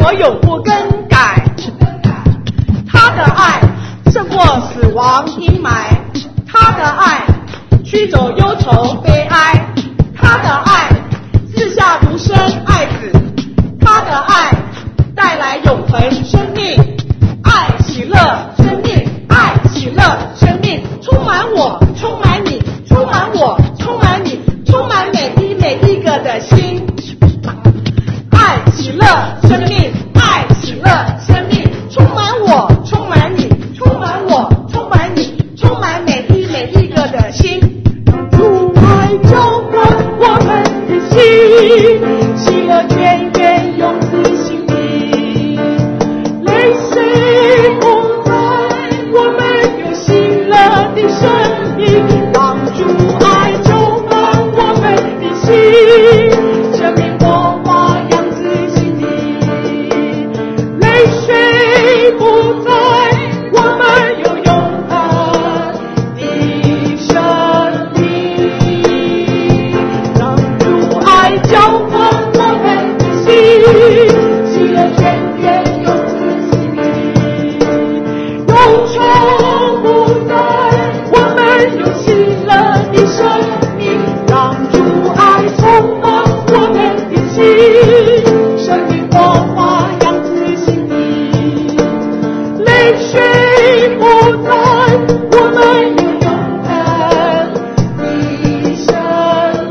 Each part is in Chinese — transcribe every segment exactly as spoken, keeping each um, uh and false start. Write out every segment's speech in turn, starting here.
我永不更改。他的爱胜过死亡阴霾，他的爱驱走忧愁悲哀，他的爱赐下独生爱子，他的爱带来永恒生命，爱喜乐生命，爱喜乐生命，充满我，充满你，充满我，充满你，充满每一每一个的心。爱喜乐生命，爱喜乐生命，充满我，充满你，充满我，充满你，充满每一每一个的心。主爱浇灌我们的心，喜乐泉源涌自心里，泪水不在，我们有喜乐的生命，让主爱浇灌我们的心，生命火花扬自心里，泪水不在，我们有永恒的生命，让主爱浇灌我们的心，喜乐泉源涌自心里，忧愁不在，我们有喜乐的生命，让主爱充满我们的心，生命火花扬自心里，泪水不在，我们有永恒的生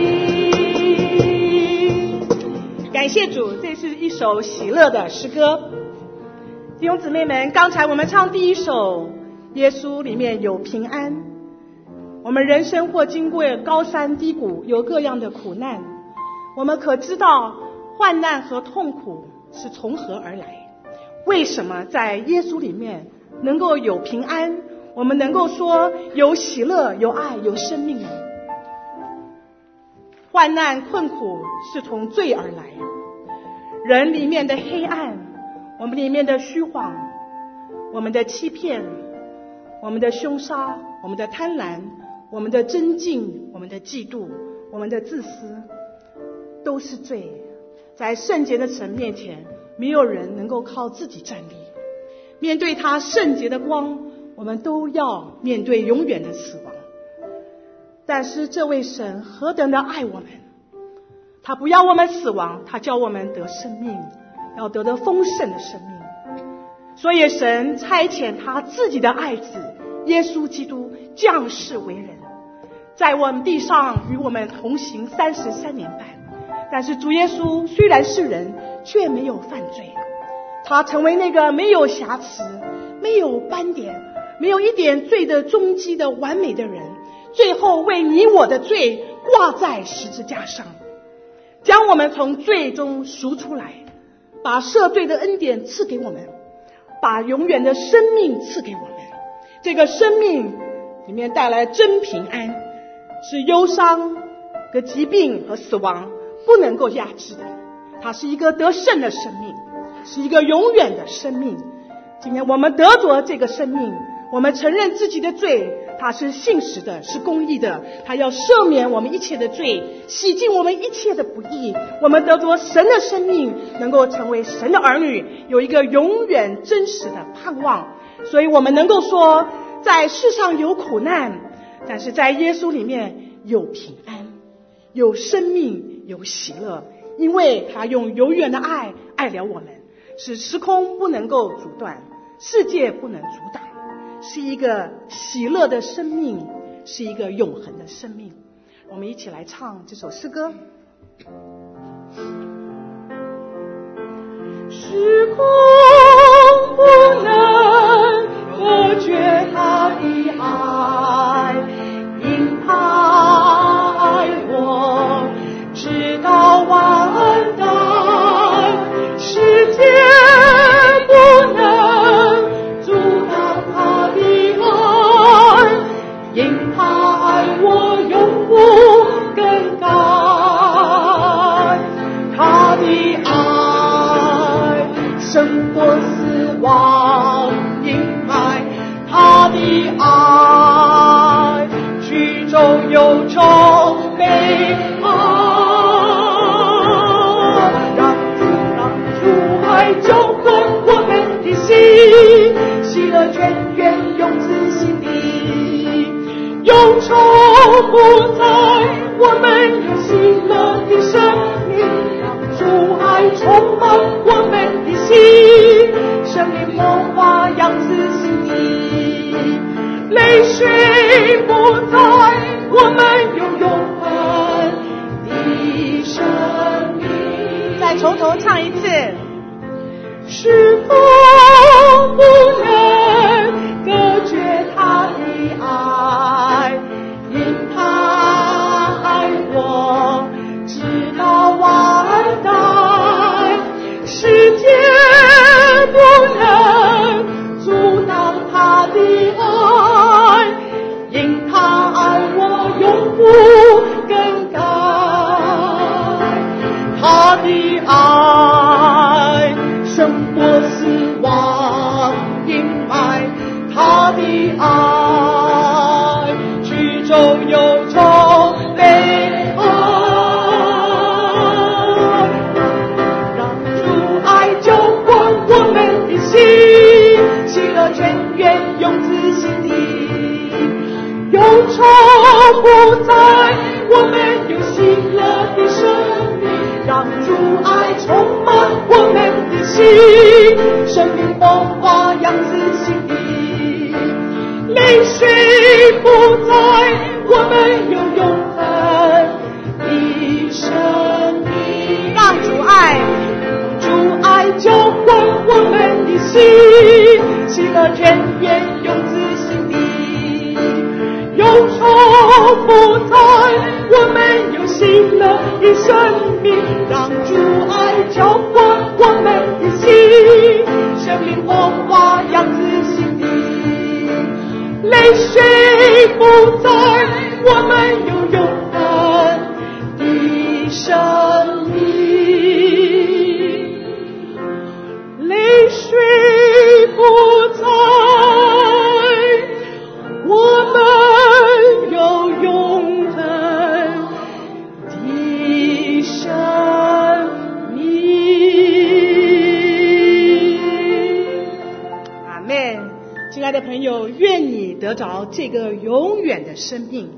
命。感谢主，这是一首喜乐的诗歌。弟兄姊妹们，刚才我们唱第一首，耶稣里面有平安。我们人生或经过高山低谷，有各样的苦难，我们可知道患难和痛苦是从何而来？为什么在耶稣里面能够有平安？我们能够说有喜乐、有爱、有生命呢？患难困苦是从罪而来，人里面的黑暗，我们里面的虚谎，我们的欺骗，我们的凶杀，我们的贪婪，我们的争竞，我们的嫉妒，我们的自私，都是罪。在圣洁的神面前，没有人能够靠自己站立。面对他圣洁的光，我们都要面对永远的死亡。但是这位神何等的爱我们，他不要我们死亡，他叫我们得生命，要得到丰盛的生命。所以神差遣他自己的爱子耶稣基督降世为人，在我们地上与我们同行三十三年半。但是主耶稣虽然是人，却没有犯罪，他成为那个没有瑕疵、没有斑点、没有一点罪的终极的完美的人，最后为你我的罪挂在十字架上，将我们从罪中赎出来，把赦罪的恩典赐给我们，把永远的生命赐给我们。这个生命里面带来真平安，是忧伤和疾病和死亡不能够压制的。它是一个得胜的生命，是一个永远的生命。今天我们得着这个生命，我们承认自己的罪，他是信实的，是公义的，他要赦免我们一切的罪，洗净我们一切的不义。我们得着神的生命，能够成为神的儿女，有一个永远真实的盼望。所以我们能够说，在世上有苦难，但是在耶稣里面有平安，有生命，有喜乐，因为他用永远的爱爱了我们，使时空不能够阻断，世界不能阻挡，是一个喜乐的生命，是一个永恒的生命。我们一起来唱这首诗歌。时空不能隔绝他的爱，因他爱我直到万代，世界不能阻挡他的爱，因他爱我永不更改。他的爱胜过死亡阴霾，他的爱喜乐泉源永自心底，忧愁不在，我们有喜乐的生命，让主爱充满我们的心，生命梦花样子心底，泪水不在，我们有永恒的生命。再从头唱一次。是否不能隔绝他的爱，因他爱我直到万代，世界不能阻挡他的爱，因他爱我永不更改，他的爱胜过死亡阴霾，他的爱曲中忧愁悲哀，让主爱浇灌我们的心，喜乐泉源永自心底，忧愁不在，我们有喜乐的生命，让主爱充满我们的心，生命梦花样子心底，泪水不在，我们有永恒的生命，让主爱主爱浇灌我们的心，喜乐泉源永自心底，忧愁不在，我们有喜乐的生命，让主爱浇灌我们的心，生命梦花样子心底，泪水不在，我们有永恒的生命，泪水不在，我们有永恒的生命。阿们。亲爱的朋友，愿你得着这个永远的生命。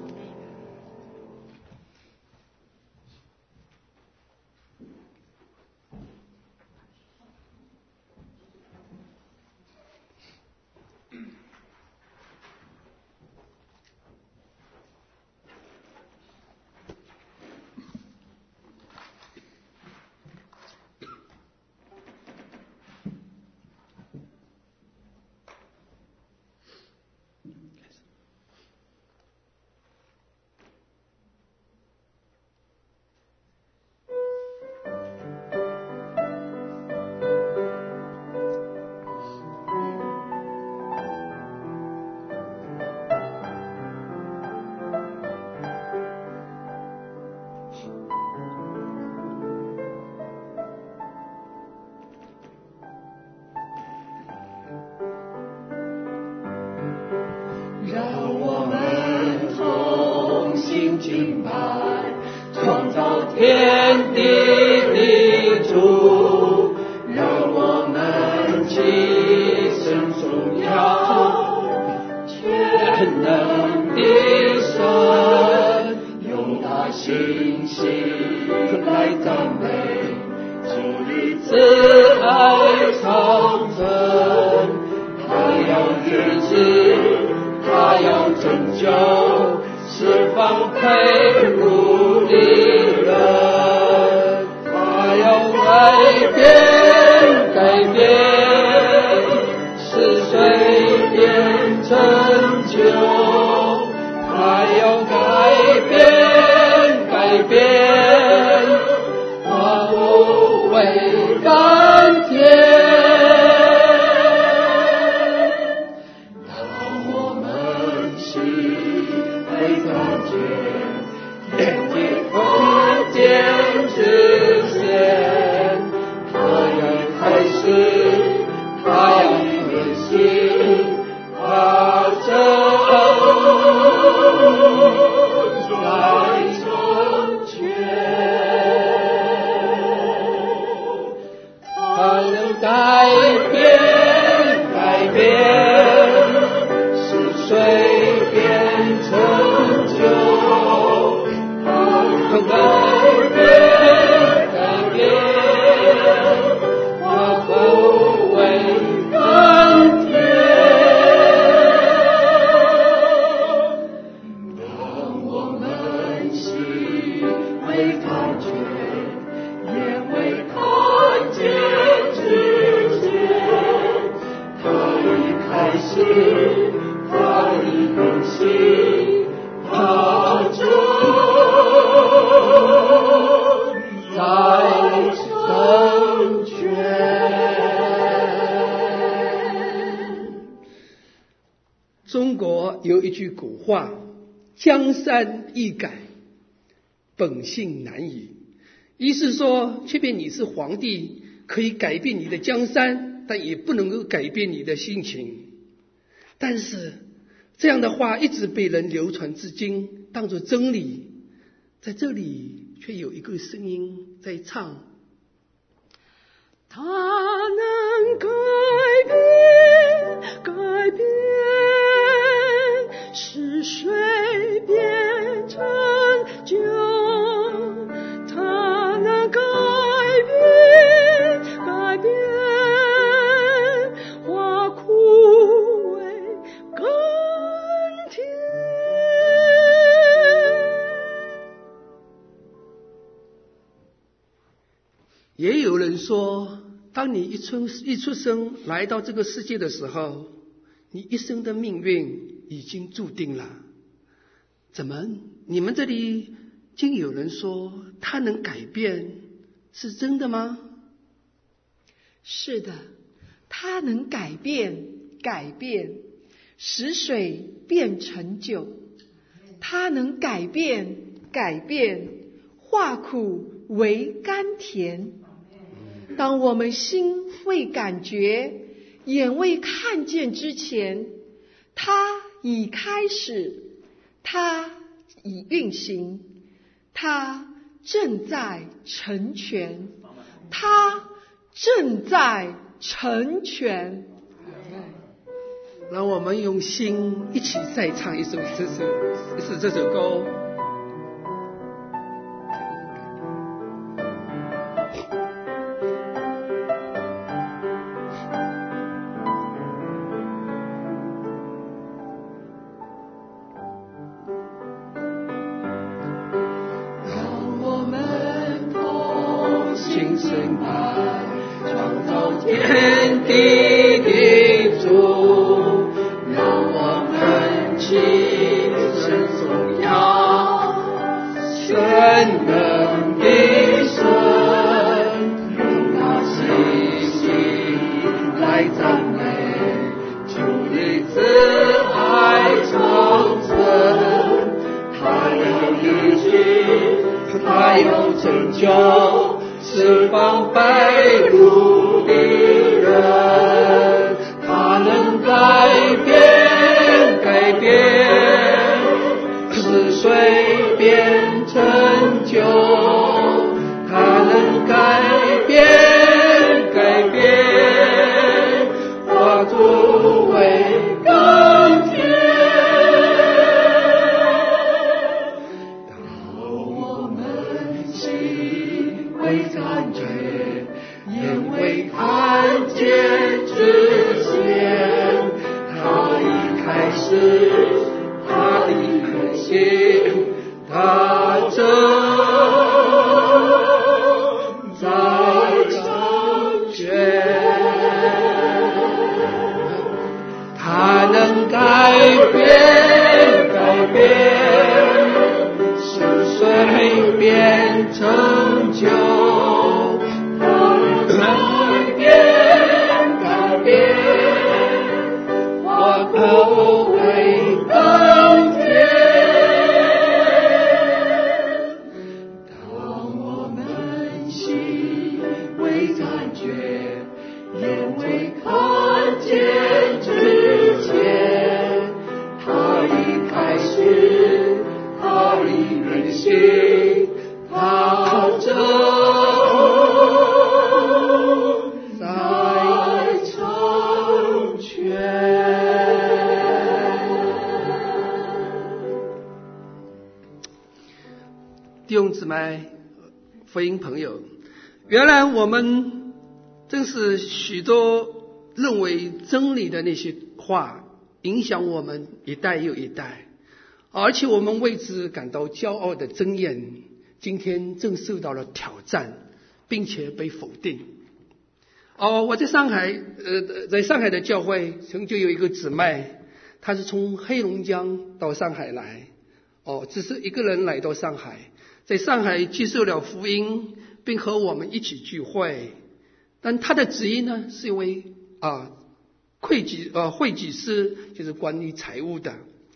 天地的主，让我们齐声颂扬全能的神，用他信心来赞美主的慈爱长存。他要医治，他要拯救，释放被掳的人，他要改变，改变，使水变成酒，他要改变，改变，化土为甘甜。改变， 古话，江山易改，本性难移。意思说，即便你是皇帝，可以改变你的江山，但也不能够改变你的性情。但是这样的话一直被人流传至今，当作真理。在这里却有一个声音在唱， 它能改变，改变是水变成酒，它能改变，改变花枯为甘甜。 也有人说，当你一出一出生来到这个世界的时候，你一生的命运已经注定了。怎么你们这里竟有人说它能改变，是真的吗？ 是的，它能改变，改变使水变成酒，它能改变，改变化苦为甘甜。当我们心未感觉，眼未看见之前，它已开始，它已运行，它正在成全，它正在成全。 让我们用心一起再唱一首这首是这首歌。弟兄姊妹、福音朋友，原来我们正是许多认为真理的那些话影响我们一代又一代，而且我们为之感到骄傲的箴言，今天正受到了挑战，并且被否定。哦，我在上海，呃，在上海的教会曾就有一个姊妹，她是从黑龙江到上海来，哦，只是一个人来到上海，在上海接受了福音，并和我们一起聚会。但她的职业呢，是一位啊会计呃会计师，就是管理财务的。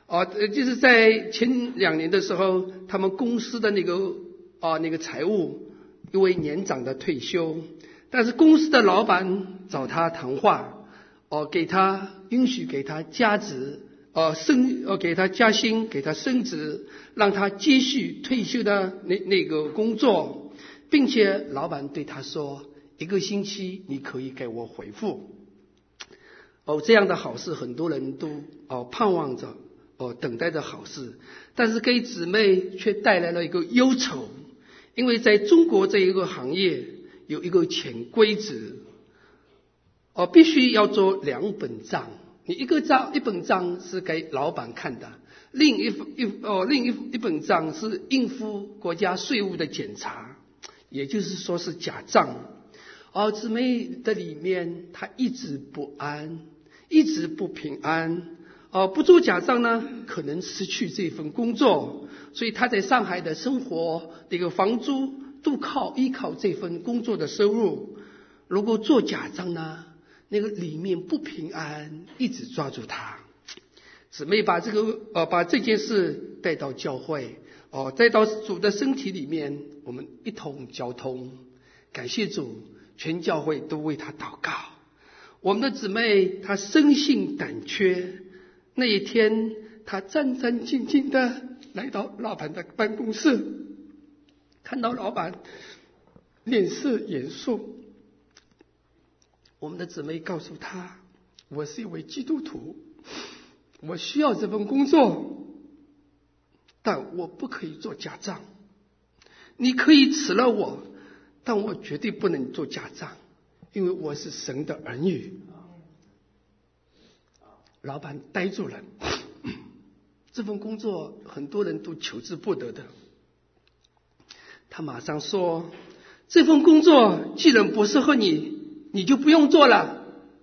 啊，就是在前两年的时候，他们公司的那个啊那个财务一位年长的退休，但是公司的老板找他谈话，哦、啊，给他允许给他加职，呃、啊、升呃、啊、给他加薪，给他升职，让他继续退休的那那个工作，并且老板对他说，一个星期你可以给我回复。哦，这样的好事很多人都哦盼望着。哦，等待着好事，但是给姊妹却带来了一个忧愁，因为在中国这一个行业有一个潜规则，哦，必须要做两本账，你一个账一本账是给老板看的，另一一哦另一一本账是应付国家税务的检查，也就是说是假账。哦，姊妹的里面她一直不安，一直不平安。哦，不做假账呢，可能失去这份工作，所以他在上海的生活，这个房租都靠依靠这份工作的收入。如果做假账呢，那个里面不平安，一直抓住他。姊妹把这个呃把这件事带到教会，哦、呃，带到主的身体里面，我们一同交通。感谢主，全教会都为他祷告。我们的姊妹她生性胆怯。那一天，他战战兢兢的来到老板的办公室，看到老板脸色严肃。我们的姊妹告诉他，我是一位基督徒，我需要这份工作，但我不可以做假账。你可以辞了我，但我绝对不能做假账，因为我是神的儿女。老板呆住了，这份工作很多人都求之不得的。他马上说，这份工作既然不适合你，你就不用做了。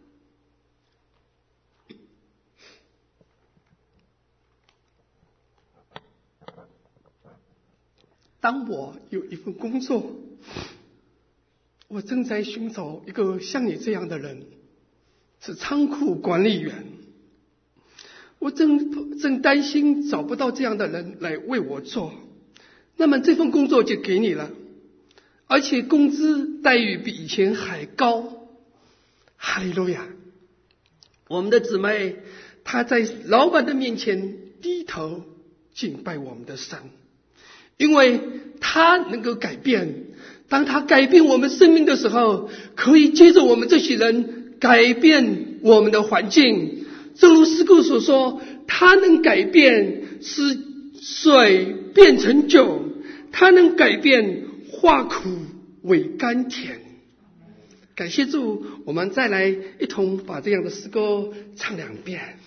当我有一份工作，我正在寻找一个像你这样的人，是仓库管理员。我正正担心找不到这样的人来为我做，那么这份工作就给你了，而且工资待遇比以前还高。哈利路亚！我们的姊妹她在老板的面前低头敬拜我们的神，因为她能够改变。当她改变我们生命的时候，可以接着我们这些人改变我们的环境。正如诗歌所说，它能改变使水变成酒，它能改变化苦为甘甜。感谢主，我们再来一同把这样的诗歌唱两遍。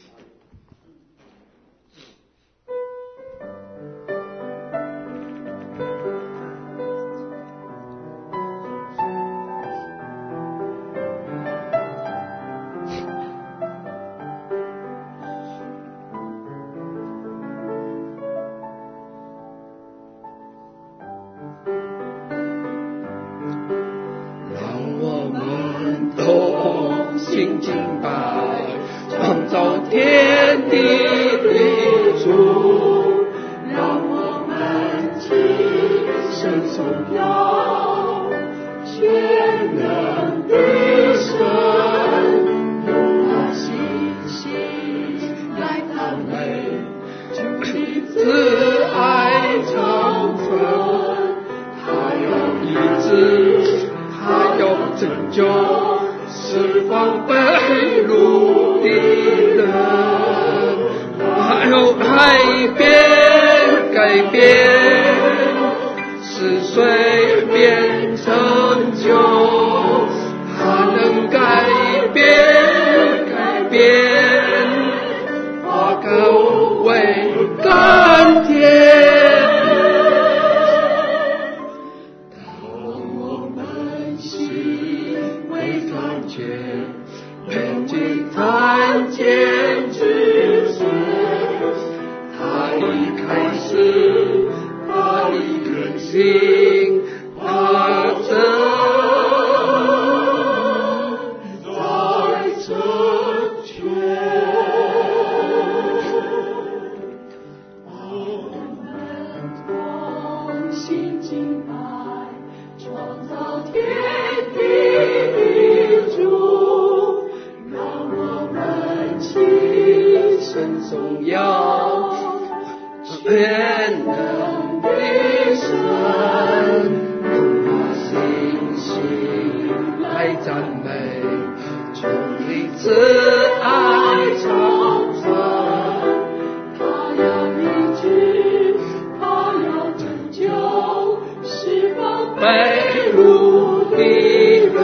全能的神，用信心来赞美，求你慈爱长存。 他要医治，他要拯救，释放被掳的人，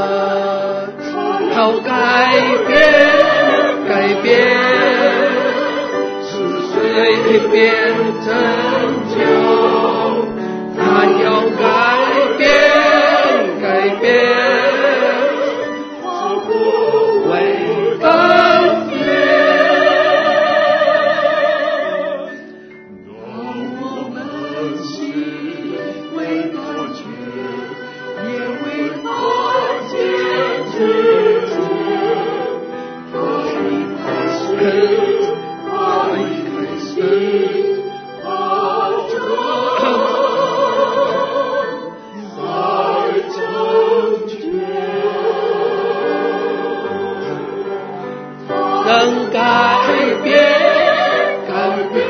要改变，改变，使水变成酒。他要改变，改变，使不为更变。 让我们心为感觉，也为他坚持着。他已开始，他已开始，他正在成全。 能改变，改变，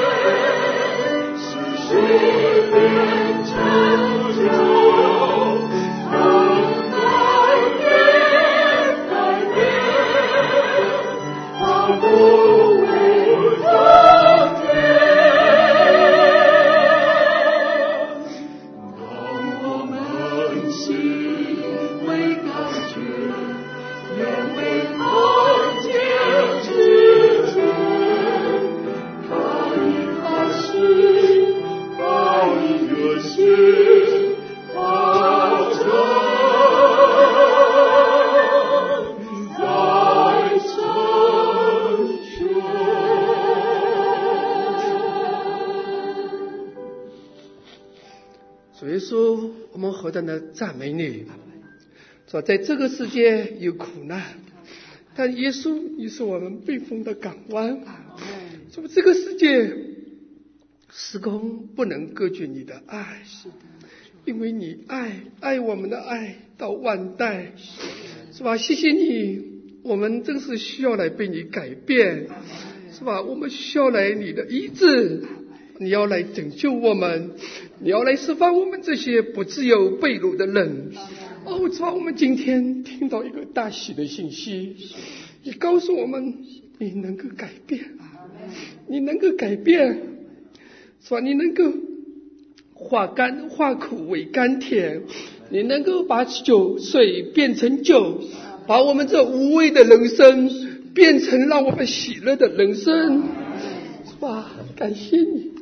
使水变成酒，能改变，改变，他不为更变。让我们心为感觉，也为他坚持着。他已开始，他已热心，他正在成全。 所以说，我们何等的赞美你！说在这个世界有苦难，但耶稣你是我们避风的港湾。说这个世界时空不能隔绝你的爱，因为你爱爱我们的爱到万代，是吧？谢谢你，我们真是需要来被你改变，是吧？我们需要来你的医治，你要来拯救我们，你要来释放我们这些不自由被掳的人。哦，是吧？我们今天听到一个大喜的信息，你告诉我们你能够改变，你能够改变，是吧？你能够化甘化苦为甘甜，你能够把酒水变成酒，把我们这无味的人生变成让我们喜乐的人生，是吧？感谢你。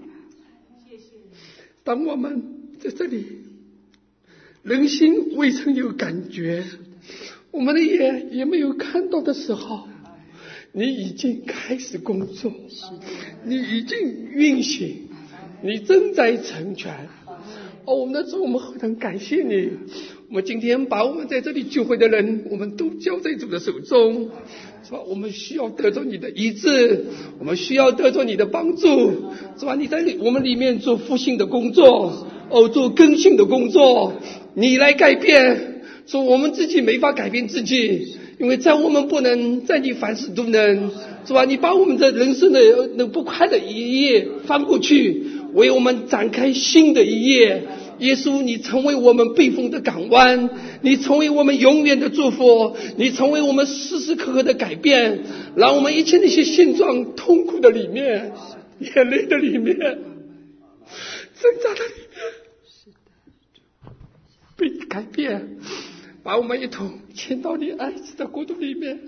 当我们在这里人心未曾有感觉，我们的眼也没有看到的时候，你已经开始工作，你已经运行，你正在成全。哦，我们的主，我们很感谢你。我们今天把我们在这里聚会的人，我们都交在主的手中，是吧？我们需要得着你的医治，我们需要得着你的帮助，是吧？你在我们里面做复兴的工作，哦，做更新的工作，你来改变。说我们自己没法改变自己，因为在我们不能，在你凡事都能，是吧？你把我们的人生的那不快的一页翻过去，为我们展开新的一页。耶稣，你成为我们避风的港湾，你成为我们永远的祝福，你成为我们时时刻刻的改变，让我们一切那些现状痛苦的里面，眼泪的里面，挣扎的里面，被你改变，把我们一同牵到你爱子的国度里面。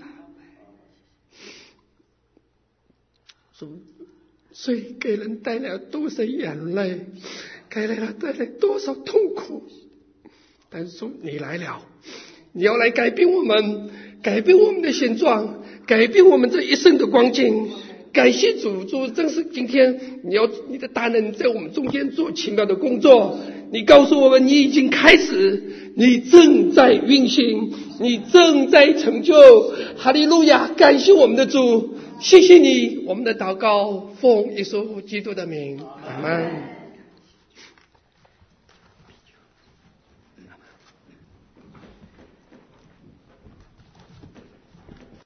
水给人带来多少眼泪，给人带来多少痛苦，但是说你来了，你要来改变我们，改变我们的现状，改变我们这一生的光景。感谢主，主正是今天你要你的大能在我们中间做奇妙的工作。你告诉我们你已经开始，你正在运行，你正在成就。哈利路亚！感谢我们的主，谢谢你，我们的祷告奉耶稣基督的名，阿们。